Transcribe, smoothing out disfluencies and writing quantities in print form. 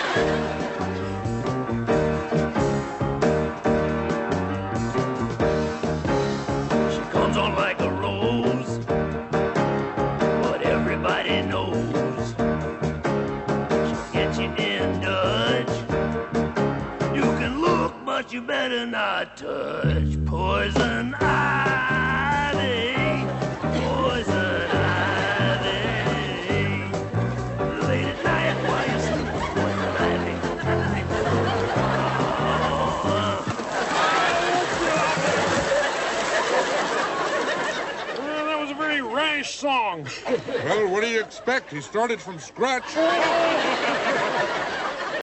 She comes on like a rose, but everybody knows she'll get you in Dutch. You can look, but you better not touch. Poison ivy, poison ivy. Late at night while you sleep, poison ivy. Well, that was a very rash song. Well, what do you expect? He started from scratch.